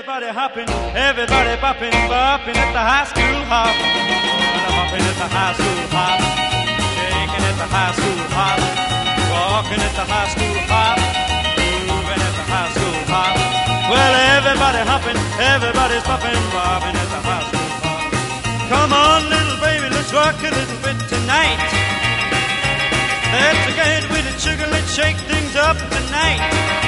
everybody hopping, everybody bopping, bopping at the high school hop. Hopping at the high school hop, shaking at the high school hop, walking at the high school hop, moving at the high school hop. Well, everybody hopping, everybody's bopping, bopping at the high school hop. Come on, little baby, let's rock a little bit tonight. Let's get with it, sugar, let's shake things up tonight.